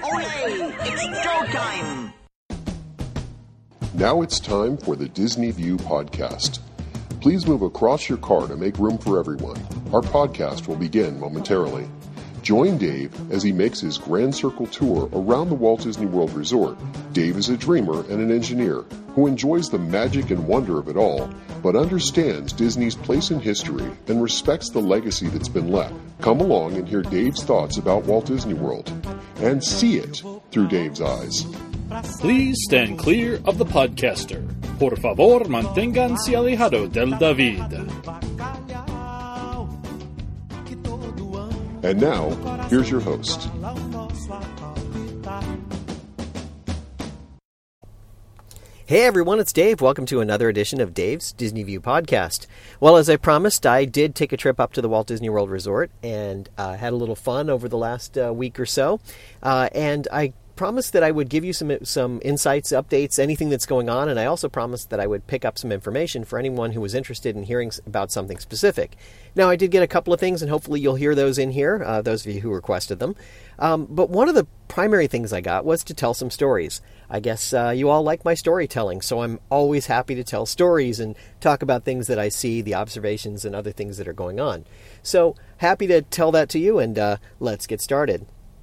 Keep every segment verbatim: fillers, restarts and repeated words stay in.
Olé! It's showtime! Now it's time for the Disney View podcast. Please move across your car to make room for everyone. Our podcast will begin momentarily. Join Dave as he makes his Grand Circle tour around the Walt Disney World Resort. Dave is a dreamer and an engineer who enjoys the magic and wonder of it all, but understands Disney's place in history and respects the legacy that's been left. Come along and hear Dave's thoughts about Walt Disney World and see it through Dave's eyes. Please stand clear of the podcaster. Por favor, manténganse alejado del David. And now, here's your host. Hey everyone, it's Dave. Welcome to another edition of Dave's Disney View podcast. Well, as I promised, I did take a trip up to the Walt Disney World Resort and uh, had a little fun over the last uh, week or so. Uh, and I promised that I would give you some some insights, updates, anything that's going on, and I also promised that I would pick up some information for anyone who was interested in hearing about something specific. Now, I did get a couple of things, and hopefully you'll hear those in here, uh, those of you who requested them. Um, but one of the primary things I got was to tell some stories. I guess uh, you all like my storytelling, so I'm always happy to tell stories and talk about things that I see, the observations, and other things that are going on. So, happy to tell that to you, and uh, let's get started.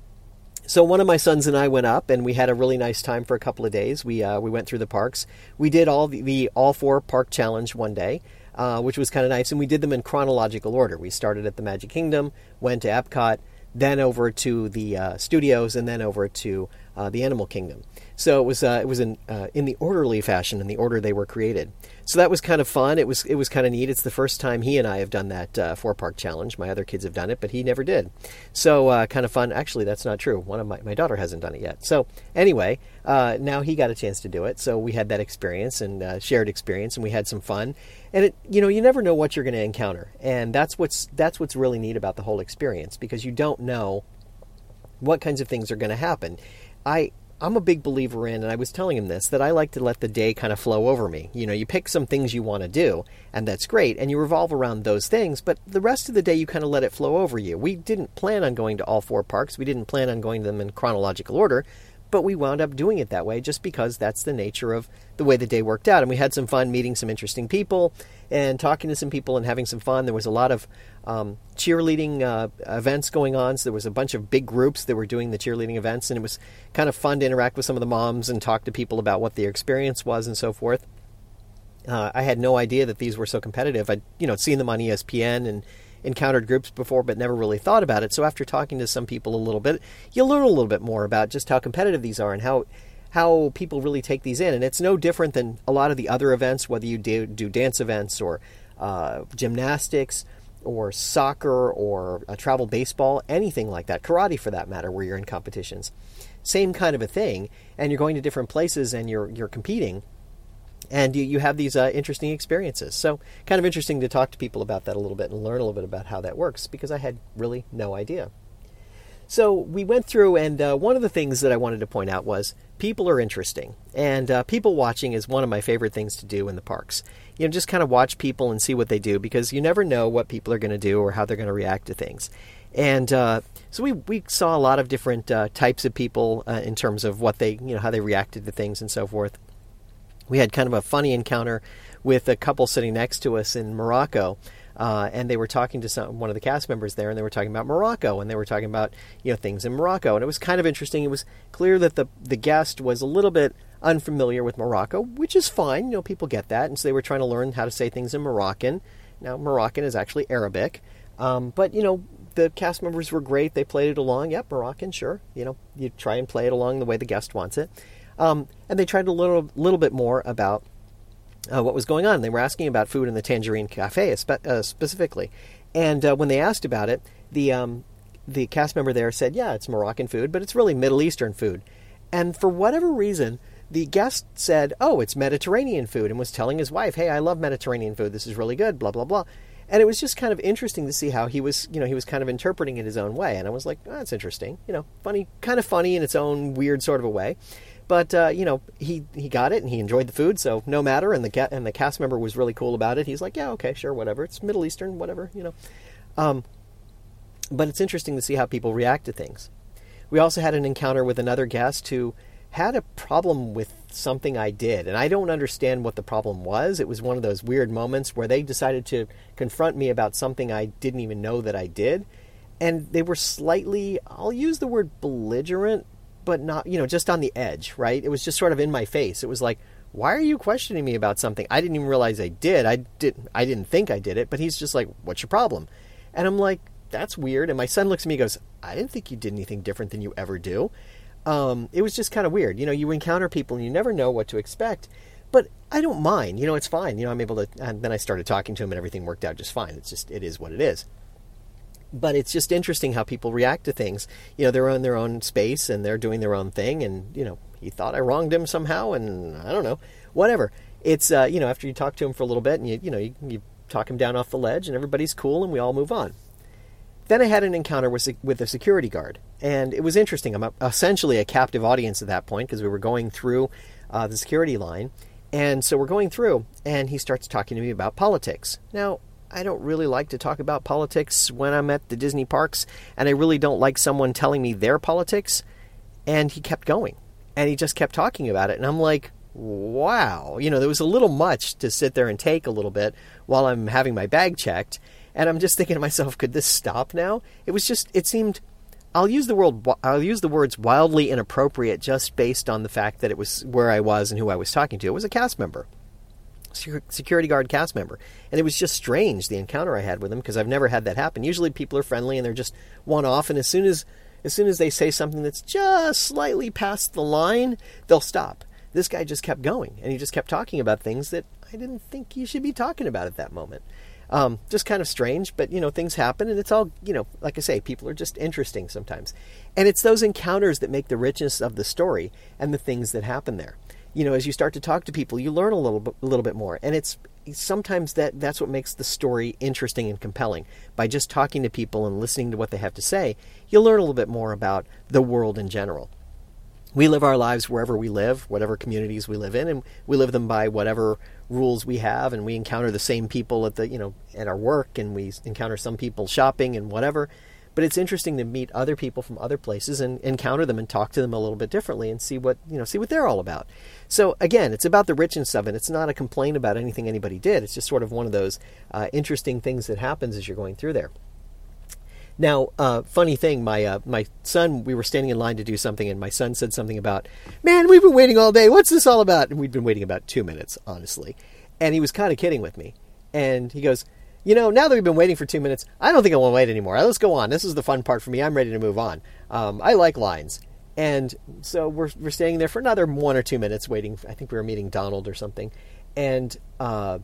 So one of my sons and I went up, and we had a really nice time for a couple of days. We uh, we went through the parks. We did all the, the all four park challenge one day, uh, which was kind of nice, and we did them in chronological order. We started at the Magic Kingdom, went to Epcot, then over to the uh, studios, and then over to uh, the Animal Kingdom. So it was uh, it was in uh, in the orderly fashion, in the order they were created. So that was kind of fun. It was it was kind of neat. It's the first time he and I have done that uh, four park challenge. My other kids have done it, but he never did. So uh, kind of fun. Actually, that's not true. One of my my daughter hasn't done it yet. So anyway, uh, now he got a chance to do it. So we had that experience and uh, shared experience, and we had some fun. And it, you know, you never know what you're going to encounter, and that's what's that's what's really neat about the whole experience, because you don't know what kinds of things are going to happen. I. I'm a big believer in, and I was telling him this, that I like to let the day kind of flow over me. You know, you pick some things you want to do, and that's great, and you revolve around those things, but the rest of the day you kind of let it flow over you. We didn't plan on going to all four parks. We didn't plan on going to them in chronological order, but we wound up doing it that way just because that's the nature of the way the day worked out. And we had some fun meeting some interesting people and talking to some people and having some fun. There was a lot of um, cheerleading uh, events going on. So there was a bunch of big groups that were doing the cheerleading events, and it was kind of fun to interact with some of the moms and talk to people about what their experience was and so forth. Uh, I had no idea that these were so competitive. I'd you know seen them on E S P N and encountered groups before, but never really thought about it. So after talking to some people a little bit, you learn a little bit more about just how competitive these are and how how people really take these in. And it's no different than a lot of the other events, whether you do, do dance events or uh, gymnastics or soccer or uh, travel baseball, anything like that, karate for that matter, where you're in competitions. Same kind of a thing, and you're going to different places and you're you're competing. And you, you have these uh, interesting experiences. So kind of interesting to talk to people about that a little bit and learn a little bit about how that works, because I had really no idea. So we went through, and uh, one of the things that I wanted to point out was people are interesting. And uh, people watching is one of my favorite things to do in the parks. You know, just kind of watch people and see what they do, because you never know what people are going to do or how they're going to react to things. And uh, so we, we saw a lot of different uh, types of people uh, in terms of what they, you know, how they reacted to things and so forth. We had kind of a funny encounter with a couple sitting next to us in Morocco, uh, and they were talking to some, one of the cast members there, and they were talking about Morocco, and they were talking about you know things in Morocco, and it was kind of interesting. It was clear that the the guest was a little bit unfamiliar with Morocco, which is fine. You know, people get that, and so they were trying to learn how to say things in Moroccan. Now, Moroccan is actually Arabic, um, but you know the cast members were great. They played it along. Yep, Moroccan, sure. You know, you try and play it along the way the guest wants it. Um, and they tried a little, little bit more about uh, what was going on. They were asking about food in the Tangerine Cafe spe- uh, specifically. And uh, when they asked about it, the um, the cast member there said, yeah, it's Moroccan food, but it's really Middle Eastern food. And for whatever reason, the guest said, oh, it's Mediterranean food, and was telling his wife, hey, I love Mediterranean food. This is really good, blah, blah, blah. And it was just kind of interesting to see how he was, you know, he was kind of interpreting it his own way. And I was like, oh, that's interesting. You know, funny, kind of funny in its own weird sort of a way. But, uh, you know, he, he got it and he enjoyed the food, so no matter. And the ca- and the cast member was really cool about it. He's like, yeah, okay, sure, whatever. It's Middle Eastern, whatever, you know. Um, but it's interesting to see how people react to things. we also had an encounter with another guest who had a problem with something I did, and I don't understand what the problem was. It was one of those weird moments where they decided to confront me about something I didn't even know that I did, and they were slightly, I'll use the word belligerent, but not, you know, just on the edge, right? It was just sort of in my face. It was like, why are you questioning me about something? I didn't even realize I did. I didn't, I didn't think I did it, but he's just like, what's your problem? And I'm like, that's weird. And my son looks at me and goes, I didn't think you did anything different than you ever do. Um, it was just kind of weird. You know, you encounter people and you never know what to expect, but I don't mind. You know, it's fine. You know, I'm able to, and then I started talking to him and everything worked out just fine. It's just, it is what it is. But it's just interesting how people react to things. You know, they're in their own space and they're doing their own thing. And, you know, he thought I wronged him somehow and I don't know, whatever. It's, uh, you know, after you talk to him for a little bit and you, you know, you, you talk him down off the ledge and everybody's cool and we all move on. Then I had an encounter with with a security guard, and it was interesting. I'm essentially a captive audience at that point because we were going through uh, the security line, and so we're going through, and he starts talking to me about politics. Now, I don't really like to talk about politics when I'm at the Disney parks, and I really don't like someone telling me their politics, and he kept going, and he just kept talking about it, and I'm like, wow. You know, there was a little much to sit there and take a little bit while I'm having my bag checked. And I'm just thinking to myself, could this stop now? It was just, it seemed, I'll use the word, I'll use the words wildly inappropriate just based on the fact that it was where I was and who I was talking to. It was a cast member, security guard cast member. And it was just strange, the encounter I had with him, because I've never had that happen. Usually people are friendly and they're just one off. And as soon as, as soon as they say something that's just slightly past the line, they'll stop. This guy just kept going and he just kept talking about things that I didn't think you should be talking about at that moment. Um, just kind of strange, but, you know, things happen and it's all, you know, like I say, people are just interesting sometimes. And it's those encounters that make the richness of the story and the things that happen there. You know, as you start to talk to people, you learn a little bit, a little bit more. And it's sometimes that that's what makes the story interesting and compelling. By just talking to people and listening to what they have to say, you'll learn a little bit more about the world in general. We live our lives wherever we live, whatever communities we live in, and we live them by whatever rules we have, and we encounter the same people at the, you know, at our work, and we encounter some people shopping and whatever. But it's interesting to meet other people from other places and encounter them and talk to them a little bit differently and see what, you know, see what they're all about. So again, it's about the richness of it. It's not a complaint about anything anybody did. It's just sort of one of those uh, interesting things that happens as you're going through there. Now, uh, funny thing, my uh, my son, we were standing in line to do something, and my son said something about, man, we've been waiting all day. What's this all about? And we'd been waiting about two minutes, honestly. And he was kind of kidding with me. And he goes, you know, now that we've been waiting for two minutes, I don't think I want to wait anymore. Let's go on. This is the fun part for me. I'm ready to move on. Um, I like lines. And so we're we're standing there for another one or two minutes waiting. I think we were meeting Donald or something. And uh,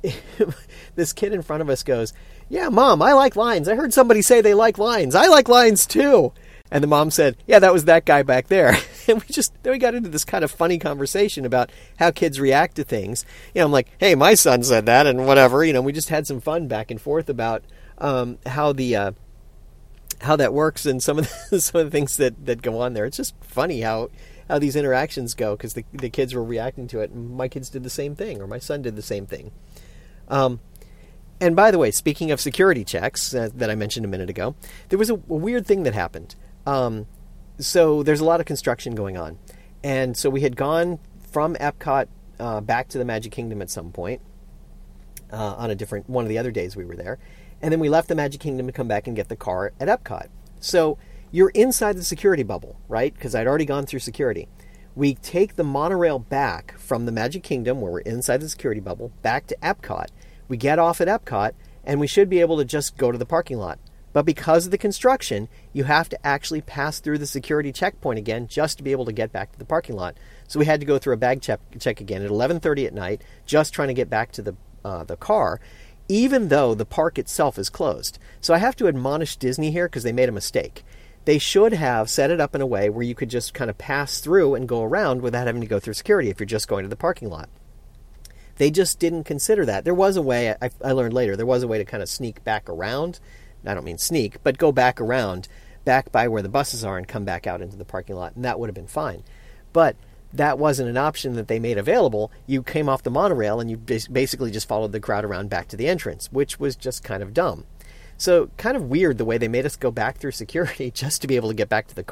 this kid in front of us goes, yeah, Mom, I like lines. I heard somebody say they like lines. I like lines too. And the mom said, yeah, that was that guy back there. And we just, then we got into this kind of funny conversation about how kids react to things. You know, I'm like, hey, my son said that and whatever. You know, we just had some fun back and forth about um, how the, uh, how that works and some of the, some of the things that, that go on there. It's just funny how, how these interactions go because the, the kids were reacting to it. And my kids did the same thing, or my son did the same thing. Um, And by the way, speaking of security checks uh, that I mentioned a minute ago, there was a, a weird thing that happened. Um, so there's a lot of construction going on. And so we had gone from Epcot uh, back to the Magic Kingdom at some point uh, on a different, one of the other days we were there. And then we left the Magic Kingdom to come back and get the car at Epcot. So you're inside the security bubble, right? Because I'd already gone through security. We take the monorail back from the Magic Kingdom, where we're inside the security bubble, back to Epcot. We get off at Epcot, and we should be able to just go to the parking lot. But because of the construction, you have to actually pass through the security checkpoint again just to be able to get back to the parking lot. So we had to go through a bag check, check again at eleven thirty at night, just trying to get back to the uh, the car, even though the park itself is closed. So I have to admonish Disney here because they made a mistake. They should have set it up in a way where you could just kind of pass through and go around without having to go through security if you're just going to the parking lot. They just didn't consider that. There was a way, I, I learned later, there was a way to kind of sneak back around. I don't mean sneak, but go back around, back by where the buses are and come back out into the parking lot, and that would have been fine. But that wasn't an option that they made available. You came off the monorail and you basically just followed the crowd around back to the entrance, which was just kind of dumb. So kind of weird the way they made us go back through security just to be able to get back to the car,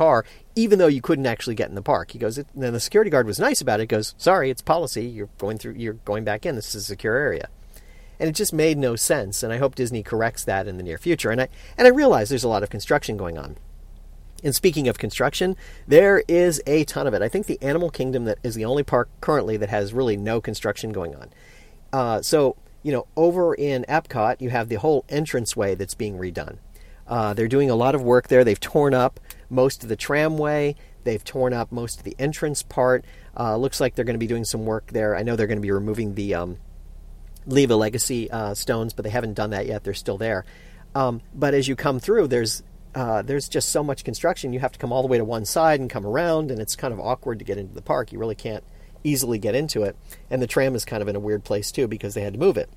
even though you couldn't actually get in the park. He goes, and then the security guard was nice about it. He goes, sorry, it's policy. You're going through, you're going back in. This is a secure area. And it just made no sense. And I hope Disney corrects that in the near future. And I, and I realize there's a lot of construction going on. And speaking of construction, there is a ton of it. I think the Animal Kingdom that is the only park currently that has really no construction going on. Uh, so, you know, over in Epcot, you have the whole entranceway that's being redone. Uh, they're doing a lot of work there. They've torn up most of the tramway. They've torn up most of the entrance part. Uh, looks like they're going to be doing some work there. I know they're going to be removing the um, Leave a Legacy uh, stones, but they haven't done that yet. They're still there. Um, but as you come through, there's uh, there's just so much construction. You have to come all the way to one side and come around, and it's kind of awkward to get into the park. You really can't easily get into it. And the tram is kind of in a weird place, too, because they had to move it.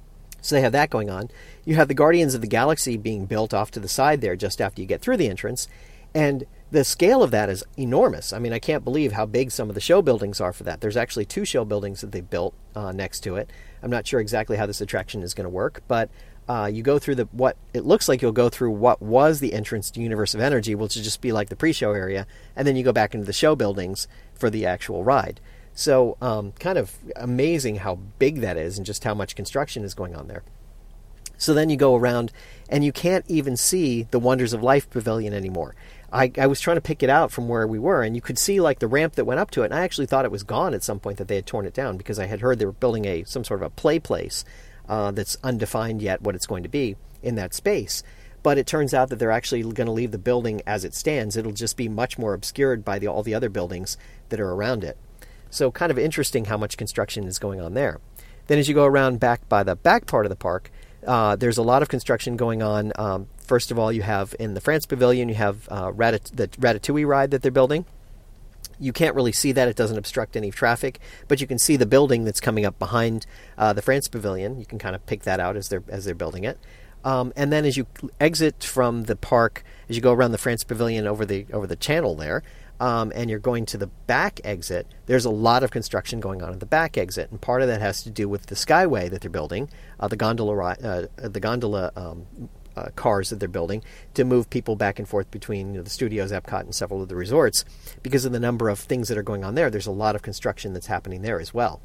So they have that going on. You have the Guardians of the Galaxy being built off to the side there just after you get through the entrance. And the scale of that is enormous. I mean, I can't believe how big some of the show buildings are for that. There's actually two show buildings that they built uh, next to it. I'm not sure exactly how this attraction is going to work, but uh, you go through the what it looks like you'll go through what was the entrance to Universe of Energy, which will just be like the pre-show area, and then you go back into the show buildings for the actual ride. So um, kind of amazing how big that is and just how much construction is going on there. So then you go around and you can't even see the Wonders of Life Pavilion anymore. I, I was trying to pick it out from where we were, and you could see like the ramp that went up to it. And I actually thought it was gone at some point, that they had torn it down, because I had heard they were building a some sort of a play place uh, that's undefined yet what it's going to be in that space. But it turns out that they're actually going to leave the building as it stands. It'll just be much more obscured by the, all the other buildings that are around it. So kind of interesting how much construction is going on there. Then as you go around back by the back part of the park, uh, there's a lot of construction going on. Um, first of all, you have in the France Pavilion, you have uh, Ratat- the Ratatouille ride that they're building. You can't really see that. It doesn't obstruct any traffic, but you can see the building that's coming up behind uh, the France Pavilion. You can kind of pick that out as they're, as they're building it. Um, and then as you exit from the park, as you go around the France Pavilion over the over the channel there, Um, and you're going to the back exit, there's a lot of construction going on at the back exit, and part of that has to do with the Skyway that they're building, uh, the gondola uh, the gondola um, uh, cars that they're building to move people back and forth between you know, the studios, Epcot, and several of the resorts. Because of the number of things that are going on there, there's a lot of construction that's happening there as well.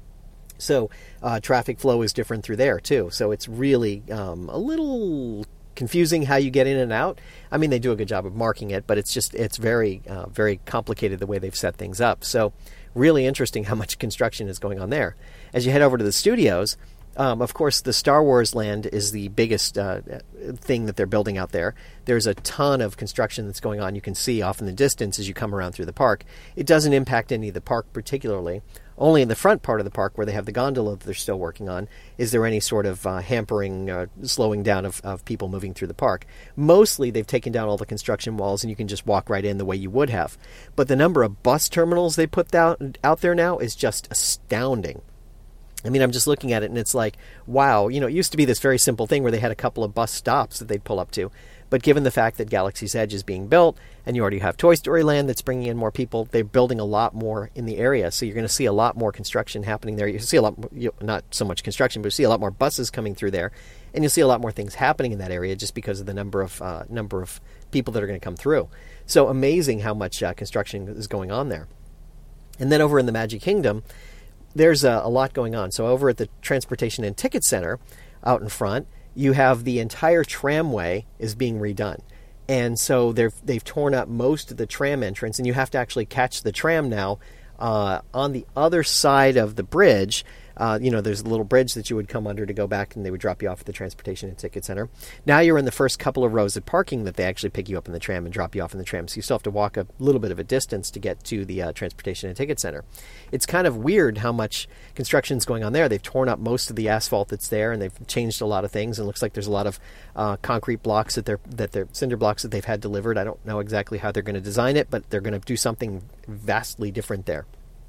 So uh, traffic flow is different through there too. So it's really um, a little confusing how you get in and out. I mean, they do a good job of marking it, but it's just, it's very, uh, very complicated the way they've set things up. So really interesting how much construction is going on there. As you head over to the studios, um, of course, the Star Wars land is the biggest uh, thing that they're building out there. There's a ton of construction that's going on. You can see off in the distance as you come around through the park. It doesn't impact any of the park particularly. Only in the front part of the park where they have the gondola that they're still working on is there any sort of uh, hampering, uh, slowing down of, of people moving through the park. Mostly they've taken down all the construction walls and you can just walk right in the way you would have. But the number of bus terminals they put out, out there now is just astounding. I mean, I'm just looking at it and it's like, wow, you know, it used to be this very simple thing where they had a couple of bus stops that they'd pull up to. But given the fact that Galaxy's Edge is being built and you already have Toy Story Land that's bringing in more people, they're building a lot more in the area. So you're going to see a lot more construction happening there. You see a lot, more, you know, not so much construction, but you see a lot more buses coming through there. And you'll see a lot more things happening in that area just because of the number of uh, number of people that are going to come through. So amazing how much uh, construction is going on there. And then over in the Magic Kingdom, there's a, a lot going on. So over at the Transportation and Ticket Center out in front, you have the entire tramway is being redone. And so they've, they've torn up most of the tram entrance, and you have to actually catch the tram now uh, on the other side of the bridge. Uh, you know, there's a little bridge that you would come under to go back, and they would drop you off at the Transportation and Ticket Center. Now you're in the first couple of rows of parking that they actually pick you up in the tram and drop you off in the tram. So you still have to walk a little bit of a distance to get to the uh, Transportation and Ticket Center. It's kind of weird how much construction is going on there. They've torn up most of the asphalt that's there, and they've changed a lot of things. And it looks like there's a lot of uh, concrete blocks that they're that they're cinder blocks that they've had delivered. I don't know exactly how they're going to design it, but they're going to do something vastly different there.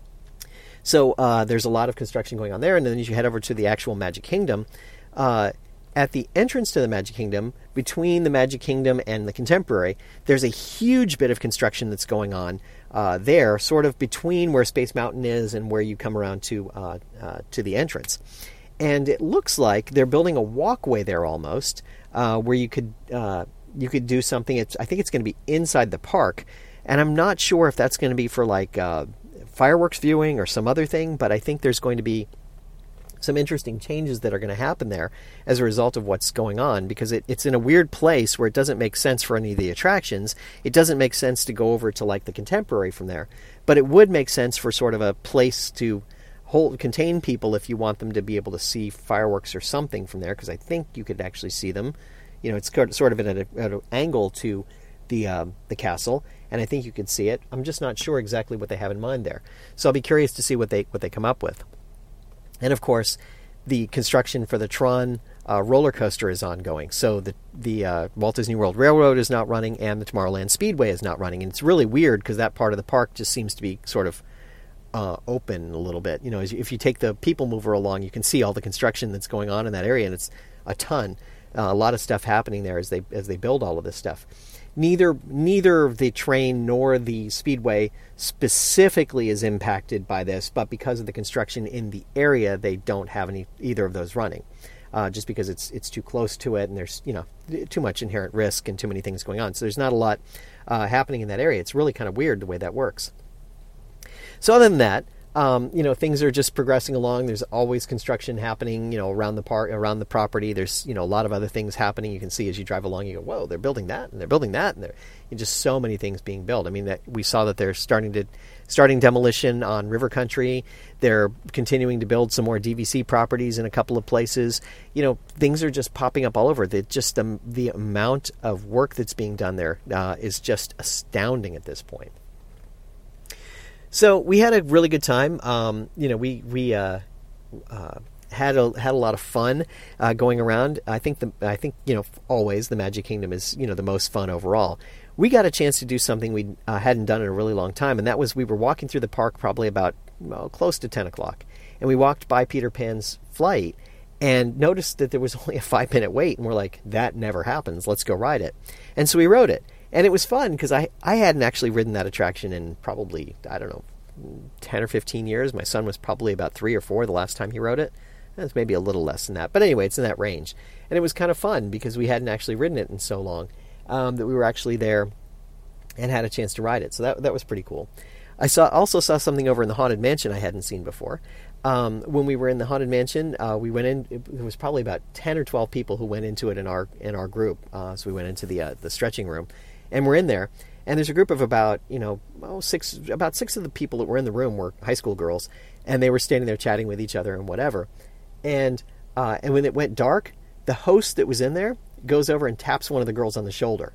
So uh, there's a lot of construction going on there. And then as you head over to the actual Magic Kingdom, uh, at the entrance to the Magic Kingdom, between the Magic Kingdom and the Contemporary, there's a huge bit of construction that's going on uh, there, sort of between where Space Mountain is and where you come around to uh, uh, to the entrance. And it looks like they're building a walkway there almost, uh, where you could uh, you could do something. It's, I think it's going to be inside the park. And I'm not sure if that's going to be for like uh, fireworks viewing or some other thing, but I think there's going to be some interesting changes that are going to happen there as a result of what's going on, because it, it's in a weird place where it doesn't make sense for any of the attractions. It doesn't make sense to go over to like the Contemporary from there, but it would make sense for sort of a place to hold, contain people if you want them to be able to see fireworks or something from there, because I think you could actually see them. You know, it's sort of at, a, at an angle to the uh, the castle, and I think you could see it. I'm just not sure exactly what they have in mind there, so I'll be curious to see what they what they come up with. And of course, the construction for the Tron uh, roller coaster is ongoing. So the the uh, Walt Disney World Railroad is not running, and the Tomorrowland Speedway is not running. And it's really weird because that part of the park just seems to be sort of uh, open a little bit. You know, as you, if you take the People Mover along, you can see all the construction that's going on in that area, and it's a ton. Uh, a lot of stuff happening there as they as they build all of this stuff. Neither neither the train nor the speedway specifically is impacted by this, but because of the construction in the area, they don't have any either of those running, uh, just because it's it's too close to it, and there's you know too much inherent risk and too many things going on. So there's not a lot uh, happening in that area. It's really kind of weird the way that works. So other than that, Um, you know, things are just progressing along. There's always construction happening, you know, around the park, around the property. There's, you know, a lot of other things happening. You can see as you drive along, you go, whoa, they're building that, and they're building that, and there's just so many things being built. I mean, that we saw that they're starting to, starting demolition on River Country. They're continuing to build some more D V C properties in a couple of places. You know, things are just popping up all over. They just, the, the amount of work that's being done there uh, is just astounding at this point. So we had a really good time. Um, you know, we we uh, uh, had a had a lot of fun uh, going around. I think the I think you know always the Magic Kingdom is you know the most fun overall. We got a chance to do something we uh, hadn't done in a really long time, and that was we were walking through the park probably about well, close to ten o'clock, and we walked by Peter Pan's flight and noticed that there was only a five minute wait, and we're like, that never happens. Let's go ride it. And so we rode it. And it was fun because I, I hadn't actually ridden that attraction in probably, I don't know, ten or fifteen years. My son was probably about three or four the last time he rode it. It's maybe a little less than that. But anyway, it's in that range. And it was kind of fun because we hadn't actually ridden it in so long um, that we were actually there and had a chance to ride it. So that that was pretty cool. I saw also saw something over in the Haunted Mansion I hadn't seen before. Um, when we were in the Haunted Mansion, uh, we went in. It, there was probably about ten or twelve people who went into it in our in our group. Uh, so we went into the uh, the stretching room. And we're in there, and there's a group of about, you know, oh, six, about six of the people that were in the room were high school girls, and they were standing there chatting with each other and whatever. And uh, and when it went dark, the host that was in there goes over and taps one of the girls on the shoulder.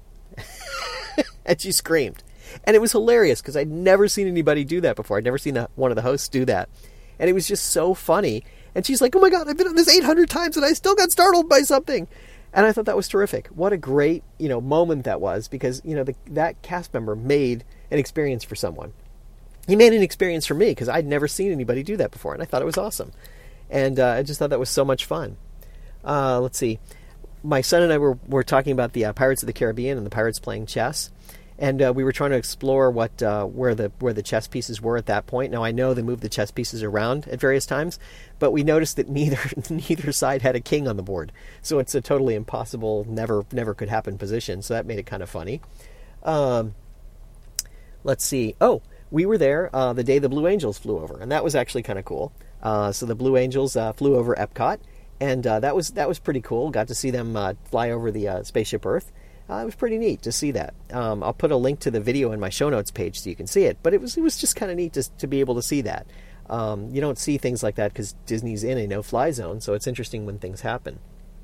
And she screamed. And it was hilarious because I'd never seen anybody do that before. I'd never seen the, one of the hosts do that. And it was just so funny. And she's like, oh my God, I've been on this eight hundred times and I still got startled by something. And I thought that was terrific. What a great, you know, moment that was, because, you know, the, that cast member made an experience for someone. He made an experience for me because I'd never seen anybody do that before, and I thought it was awesome. And uh, I just thought that was so much fun. Uh, let's see. My son and I were, were talking about the uh, Pirates of the Caribbean and the pirates playing chess. And uh, we were trying to explore what uh, where the where the chess pieces were at that point. Now I know they moved the chess pieces around at various times, but we noticed that neither neither side had a king on the board, so it's a totally impossible, never never could happen position. So that made it kind of funny. Um, let's see. Oh, we were there uh, the day the Blue Angels flew over, and that was actually kind of cool. Uh, so the Blue Angels uh, flew over Epcot, and uh, that was that was pretty cool. Got to see them uh, fly over the uh, Spaceship Earth. Uh, it was pretty neat to see that. Um, I'll put a link to the video in my show notes page so you can see it. But it was it was just kind of neat to to be able to see that. Um, you don't see things like that because Disney's in a no-fly zone, so it's interesting when things happen.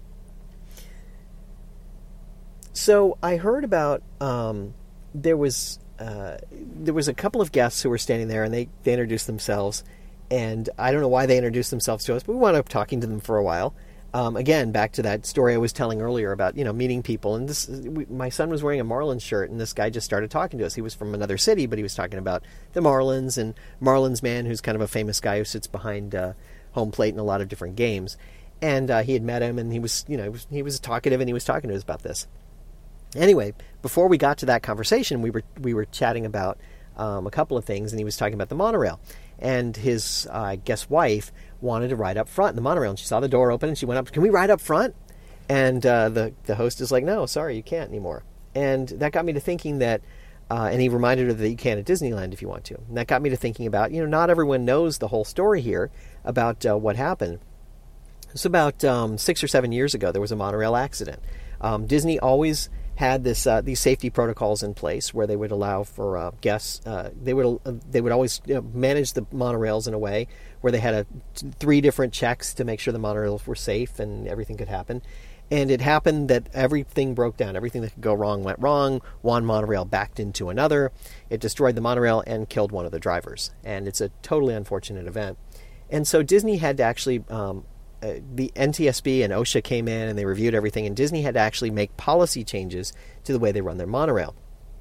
So I heard about um, there was uh, there was a couple of guests who were standing there, and they, they introduced themselves. And I don't know why they introduced themselves to us, but we wound up talking to them for a while. Um, again, back to that story I was telling earlier about, you know, meeting people. And this, we, my son was wearing a Marlins shirt, and this guy just started talking to us. He was from another city, but he was talking about the Marlins and Marlins Man, who's kind of a famous guy who sits behind uh, home plate in a lot of different games. And uh, he had met him, and he was, you know, he was, he was talkative, and he was talking to us about this. Anyway, before we got to that conversation, we were we were chatting about um, a couple of things, and he was talking about the monorail. And his, uh, I guess, wife wanted to ride up front in the monorail, and she saw the door open, and she went up, can we ride up front? And uh, the, the host is like, no, sorry, you can't anymore. And that got me to thinking that Uh, and he reminded her that you can at Disneyland if you want to. And that got me to thinking about, you know, not everyone knows the whole story here about uh, what happened. It's about um, six or seven years ago, there was a monorail accident. Um, Disney always had this uh, these safety protocols in place where they would allow for uh, guests. Uh, they would uh, they would always you know, manage the monorails in a way where they had a, t- three different checks to make sure the monorails were safe and everything could happen. And it happened that everything broke down. Everything that could go wrong went wrong. One monorail backed into another. It destroyed the monorail and killed one of the drivers. And it's a totally unfortunate event. And so Disney had to actually, um, uh, the N T S B and OSHA came in and they reviewed everything. And Disney had to actually make policy changes to the way they run their monorail.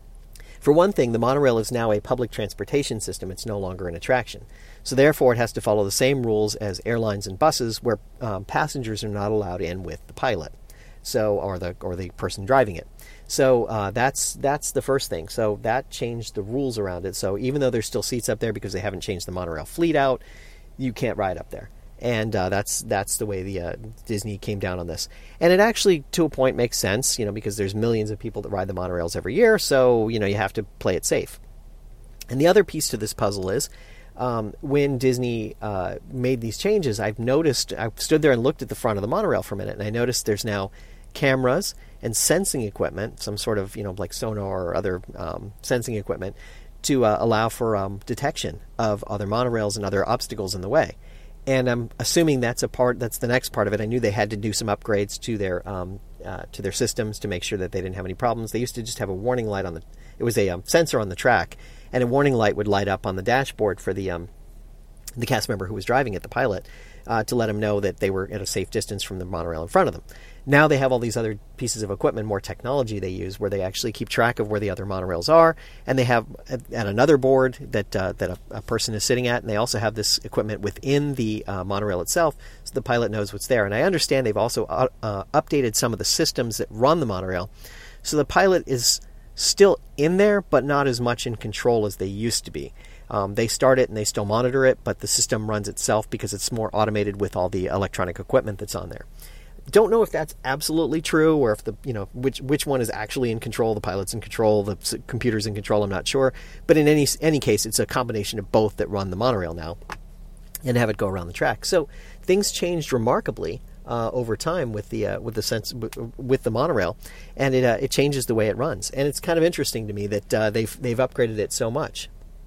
For one thing, the monorail is now a public transportation system. It's no longer an attraction. So therefore, it has to follow the same rules as airlines and buses where um, passengers are not allowed in with the pilot. So, or the or the person driving it. So uh, that's that's the first thing. So that changed the rules around it. So even though there's still seats up there because they haven't changed the monorail fleet out, you can't ride up there. And uh, that's that's the way the uh, Disney came down on this. And it actually, to a point, makes sense, you know, because there's millions of people that ride the monorails every year. So you know you have to play it safe. And the other piece to this puzzle is, Um, when Disney uh, made these changes, I've noticed, I stood there and looked at the front of the monorail for a minute, and I noticed there's now cameras and sensing equipment, some sort of, you know, like sonar or other um, sensing equipment to uh, allow for um, detection of other monorails and other obstacles in the way. And I'm assuming that's a part, that's the next part of it. I knew they had to do some upgrades to their um, uh, to their systems to make sure that they didn't have any problems. They used to just have a warning light on the, it was a um, sensor on the track, and a warning light would light up on the dashboard for the um, the cast member who was driving it, the pilot, uh, to let them know that they were at a safe distance from the monorail in front of them. Now they have all these other pieces of equipment, more technology they use, where they actually keep track of where the other monorails are, and they have at, at another board that uh, that a, a person is sitting at, and they also have this equipment within the uh, monorail itself, so the pilot knows what's there. And I understand they've also uh, uh, updated some of the systems that run the monorail, so the pilot is still in there, but not as much in control as they used to be. Um, they start it and they still monitor it, but the system runs itself because it's more automated with all the electronic equipment that's on there. Don't know if that's absolutely true, or if the you know which which one is actually in control. The pilot's in control, the computer's in control. I'm not sure, but in any any case, it's a combination of both that run the monorail now, and have it go around the track. So things changed remarkably uh, over time with the uh, with the sense with the monorail, and it uh, it changes the way it runs. And it's kind of interesting to me that uh, they've they've upgraded it so much.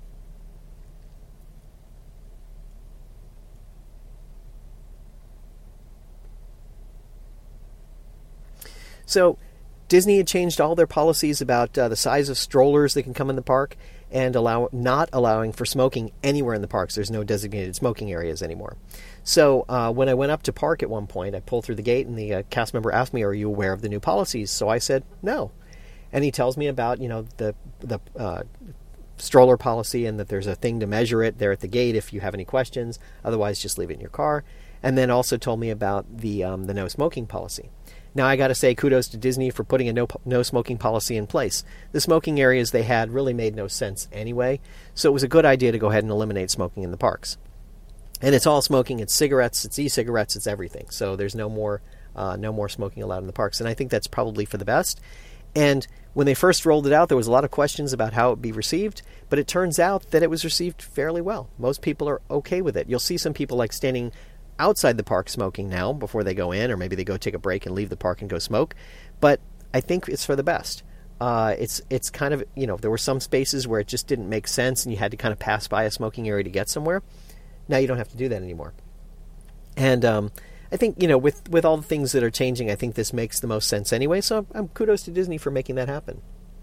So Disney had changed all their policies about uh, the size of strollers that can come in the park, and allow not allowing for smoking anywhere in the parks. There's no designated smoking areas anymore. So uh, when I went up to park at one point, I pulled through the gate, and the uh, cast member asked me, "Are you aware of the new policies?" So I said, "No." And he tells me about you know the the uh, stroller policy, and that there's a thing to measure it there at the gate if you have any questions. Otherwise, just leave it in your car. And then also told me about the um, the no smoking policy. Now, I got to say kudos to Disney for putting a no, no smoking policy in place. The smoking areas they had really made no sense anyway, so it was a good idea to go ahead and eliminate smoking in the parks. And it's all smoking. It's cigarettes, it's e-cigarettes, it's everything. So there's no more uh, no more smoking allowed in the parks, and I think that's probably for the best. And when they first rolled it out, there was a lot of questions about how it would be received, but it turns out that it was received fairly well. Most people are okay with it. You'll see some people like standing outside the park smoking now before they go in, or maybe they go take a break and leave the park and go smoke. But I think it's for the best. Uh, it's it's kind of, you know, there were some spaces where it just didn't make sense and you had to kind of pass by a smoking area to get somewhere. Now you don't have to do that anymore. And um, I think, you know, with, with all the things that are changing, I think this makes the most sense anyway. So I'm kudos to Disney for making that happen.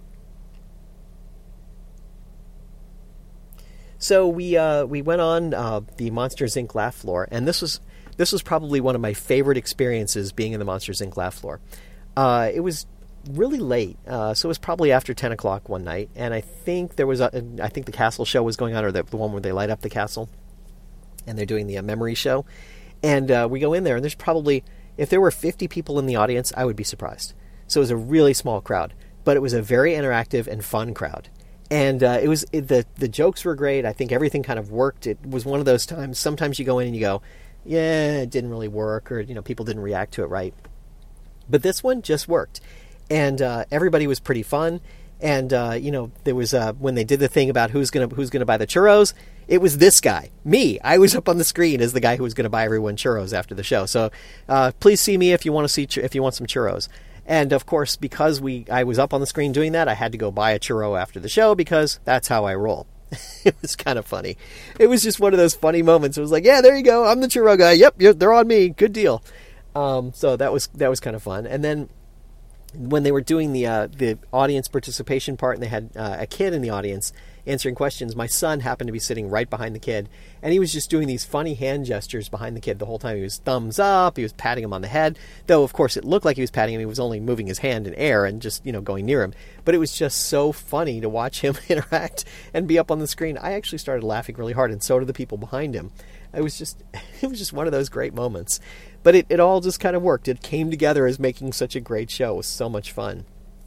So we uh, we went on uh, the Monsters, Incorporated laugh floor, and this was this was probably one of my favorite experiences being in the Monsters, Incorporated laugh floor. Uh, it was really late, uh, so it was probably after ten o'clock one night, and I think there was a, I think the castle show was going on, or the, the one where they light up the castle, and they're doing the uh, memory show, and uh, we go in there, and there's probably, if there were fifty people in the audience, I would be surprised. So it was a really small crowd, but it was a very interactive and fun crowd. And uh, it was it, the the jokes were great. I think everything kind of worked. It was one of those times. Sometimes you go in and you go, "Yeah, it didn't really work," or you know, people didn't react to it right. But this one just worked, and uh, everybody was pretty fun. And, uh, you know, there was, uh, when they did the thing about who's going to, who's going to buy the churros, it was this guy, me. I was up on the screen as the guy who was going to buy everyone churros after the show. So, uh, please see me if you want to see, ch- if you want some churros. And of course, because we, I was up on the screen doing that, I had to go buy a churro after the show because that's how I roll. It was kind of funny. It was just one of those funny moments. It was like, yeah, there you go. I'm the churro guy. Yep. Yep they're on me. Good deal. Um, so that was, that was kind of fun. And then, when they were doing the uh, the audience participation part and they had uh, a kid in the audience answering questions, my son happened to be sitting right behind the kid, and he was just doing these funny hand gestures behind the kid the whole time. He was thumbs up, he was patting him on the head, though of course it looked like he was patting him. He was only moving his hand in air and just, you know, going near him. But it was just so funny to watch him interact and be up on the screen. I actually started laughing really hard, and so did the people behind him. It was just, it was just one of those great moments. But it, it all just kind of worked. It came together as making such a great show. It was so much fun.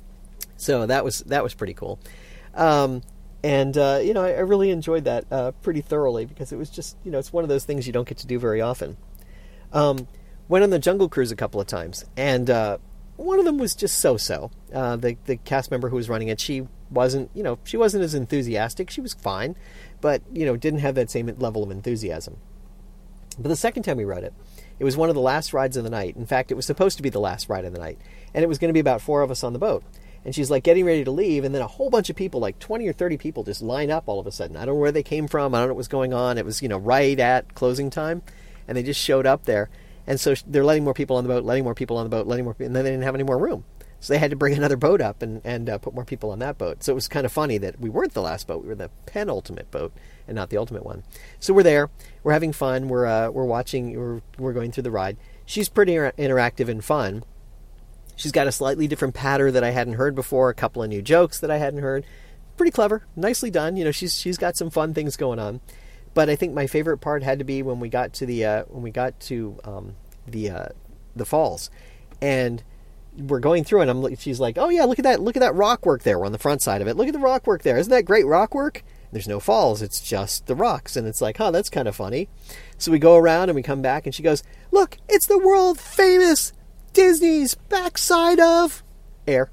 So that was that was pretty cool. Um, and, uh, you know, I, I really enjoyed that uh, pretty thoroughly because it was just, you know, it's one of those things you don't get to do very often. Um, went on the Jungle Cruise a couple of times. And uh, one of them was just so-so. Uh, the, the cast member who was running it, she wasn't, you know, she wasn't as enthusiastic. She was fine. But, you know, didn't have that same level of enthusiasm. But the second time we rode it, it was one of the last rides of the night. In fact, it was supposed to be the last ride of the night. And it was going to be about four of us on the boat. And she's like getting ready to leave. And then a whole bunch of people, like twenty or thirty people, just line up all of a sudden. I don't know where they came from. I don't know what was going on. It was, you know, right at closing time. And they just showed up there. And so they're letting more people on the boat, letting more people on the boat, letting more people. And then they didn't have any more room. So they had to bring another boat up and, and uh, put more people on that boat. So it was kind of funny that we weren't the last boat. We were the penultimate boat and not the ultimate one. So we're there. We're having fun. We're uh, we're watching. We're, we're going through the ride. She's pretty inter- interactive and fun. She's got a slightly different patter that I hadn't heard before, a couple of new jokes that I hadn't heard. Pretty clever. Nicely done. You know, she's she's got some fun things going on. But I think my favorite part had to be when we got to the uh, when we got to um, the uh, the falls. And we're going through and I'm she's like, "Oh yeah, look at that. Look at that rock work there. We're on the front side of it. Look at the rock work there. Isn't that great rock work?" There's no falls. It's just the rocks. And it's like, huh, that's kind of funny. So we go around and we come back and she goes, "Look, it's the world famous Disney's backside of air."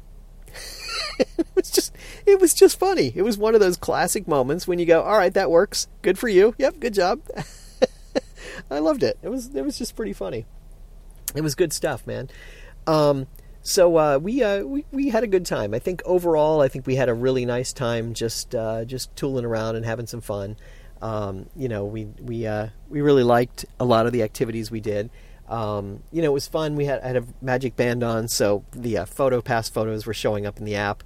It was just, it was just funny. It was one of those classic moments when you go, all right, that works. Good for you. Yep. Good job. I loved it. It was, it was just pretty funny. It was good stuff, man. Um, So uh, we uh, we we had a good time. I think overall, I think we had a really nice time just uh, just tooling around and having some fun. Um, you know, we we uh, we really liked a lot of the activities we did. Um, you know, it was fun. We had, had a Magic Band on, so the uh, photo pass photos were showing up in the app.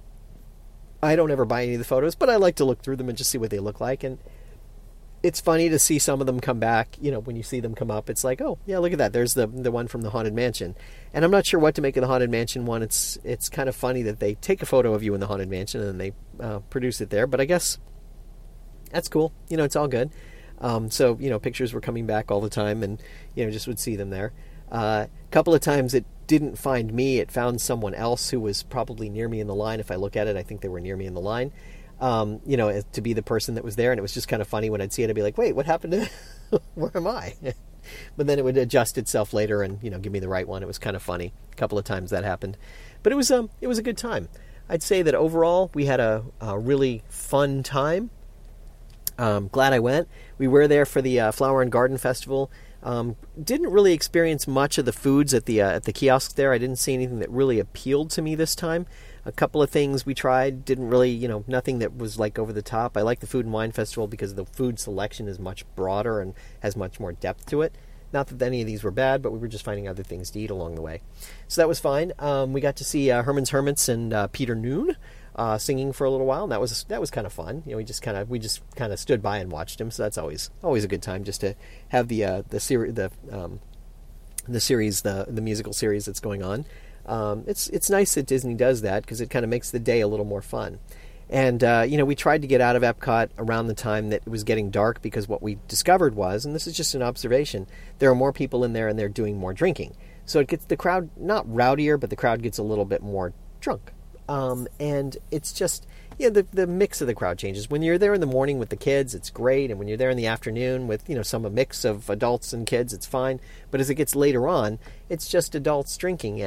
I don't ever buy any of the photos, but I like to look through them and just see what they look like. And it's funny to see some of them come back. You know, when you see them come up, it's like, oh yeah, look at that. There's the the one from the Haunted Mansion. And I'm not sure what to make of the Haunted Mansion one. It's it's kind of funny that they take a photo of you in the Haunted Mansion and they uh, produce it there. But I guess that's cool. You know, it's all good. Um, so, you know, pictures were coming back all the time and, you know, just would see them there. Uh, a couple of times it didn't find me. It found someone else who was probably near me in the line. If I look at it, I think they were near me in the line. Um, you know, to be the person that was there. And it was just kind of funny when I'd see it, I'd be like, wait, what happened to, where am I? But then it would adjust itself later and, you know, give me the right one. It was kind of funny. A couple of times that happened, but it was, um, it was a good time. I'd say that overall we had a, a really fun time. Um, glad I went. We were there for the uh, Flower and Garden Festival. Um, didn't really experience much of the foods at the uh, at the kiosks there. I didn't see anything that really appealed to me this time. A couple of things we tried didn't really, you know, nothing that was like over the top. I like the Food and Wine Festival because the food selection is much broader and has much more depth to it. Not that any of these were bad, but we were just finding other things to eat along the way. So that was fine. Um, we got to see uh, Herman's Hermits and uh, Peter Noon uh, singing for a little while, and that was that was kind of fun. You know, we just kind of we just kind of stood by and watched him. So that's always always a good time just to have the uh, the series the um, the series the the musical series that's going on. Um, it's it's nice that Disney does that because it kind of makes the day a little more fun. And, uh, you know, we tried to get out of Epcot around the time that it was getting dark because what we discovered was, and this is just an observation, there are more people in there and they're doing more drinking. So it gets the crowd, not rowdier, but the crowd gets a little bit more drunk. Um, and it's just, yeah, the, the mix of the crowd changes. When you're there in the morning with the kids, it's great. And when you're there in the afternoon with, you know, some a mix of adults and kids, it's fine. But as it gets later on, it's just adults drinking. And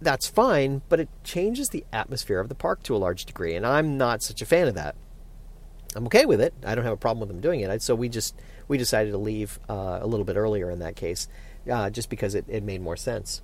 that's fine, but it changes the atmosphere of the park to a large degree, and I'm not such a fan of that. I'm okay with it. I don't have a problem with them doing it. So we just we decided to leave uh, a little bit earlier in that case, uh, just because it, it made more sense.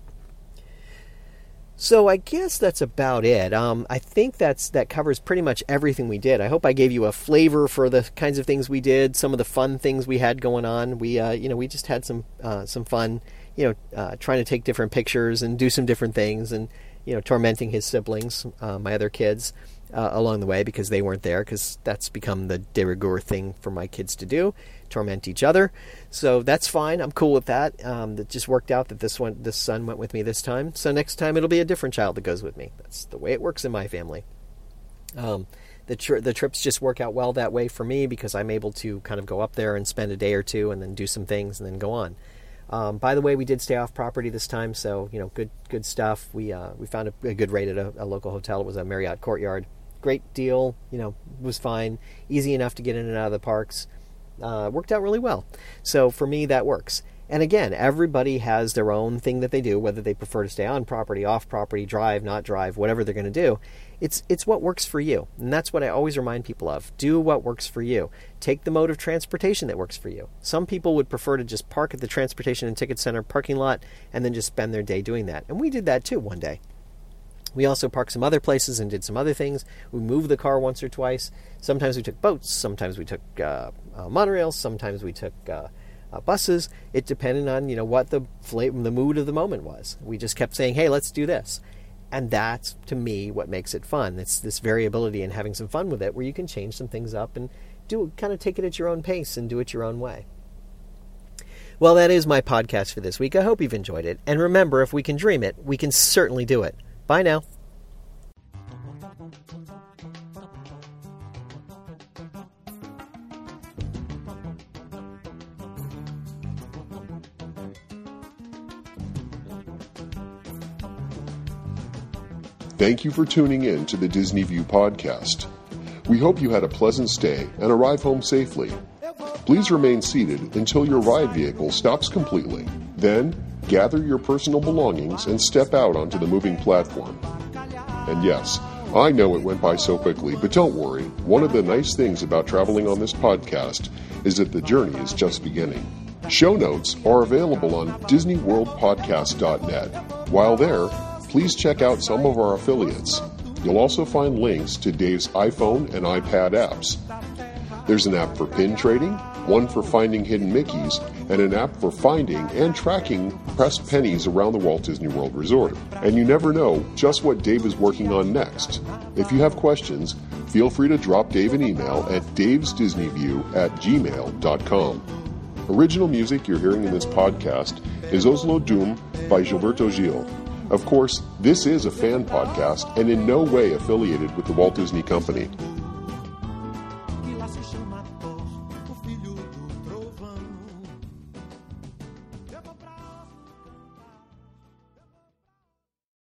So I guess that's about it. Um, I think that's that covers pretty much everything we did. I hope I gave you a flavor for the kinds of things we did, some of the fun things we had going on. We, uh, you know, we just had some uh, some fun, you know, uh, trying to take different pictures and do some different things, and you know, tormenting his siblings, uh, my other kids, uh, along the way because they weren't there. Because that's become the de rigueur thing for my kids to do, torment each other. So that's fine. I'm cool with that. Um, that just worked out that this one, this son went with me this time. So next time it'll be a different child that goes with me. That's the way it works in my family. Um, the tri- the trips just work out well that way for me because I'm able to kind of go up there and spend a day or two and then do some things and then go on. Um, by the way, we did stay off property this time, so you know, good good stuff. We uh, we found a, a good rate at a, a local hotel. It was a Marriott Courtyard. Great deal. You know, was fine. Easy enough to get in and out of the parks. Uh, worked out really well. So for me, that works. And again, everybody has their own thing that they do, whether they prefer to stay on property, off property, drive, not drive, whatever they're going to do. It's it's what works for you. And that's what I always remind people of. Do what works for you. Take the mode of transportation that works for you. Some people would prefer to just park at the Transportation and Ticket Center parking lot and then just spend their day doing that. And we did that too one day. We also parked some other places and did some other things. We moved the car once or twice. Sometimes we took boats. Sometimes we took uh, uh, monorails. Sometimes we took uh, uh, buses. It depended on, you know, what the flavor, the mood of the moment was. We just kept saying, hey, let's do this. And that's, to me, what makes it fun. It's this variability and having some fun with it where you can change some things up and do kind of take it at your own pace and do it your own way. Well, that is my podcast for this week. I hope you've enjoyed it. And remember, if we can dream it, we can certainly do it. Bye now. Thank you for tuning in to the Disney View podcast. We hope you had a pleasant stay and arrive home safely. Please remain seated until your ride vehicle stops completely. Then, gather your personal belongings and step out onto the moving platform. And yes, I know it went by so quickly, but don't worry. One of the nice things about traveling on this podcast is that the journey is just beginning. Show notes are available on disney world podcast dot net. While there, please check out some of our affiliates. You'll also find links to Dave's iPhone and iPad apps. There's an app for pin trading, one for finding hidden Mickeys, and an app for finding and tracking pressed pennies around the Walt Disney World Resort. And you never know just what Dave is working on next. If you have questions, feel free to drop Dave an email at davesdisneyview at gmail dot com. Original music you're hearing in this podcast is Oslo Doom by Gilberto Gil. Of course, this is a fan podcast and in no way affiliated with the Walt Disney Company.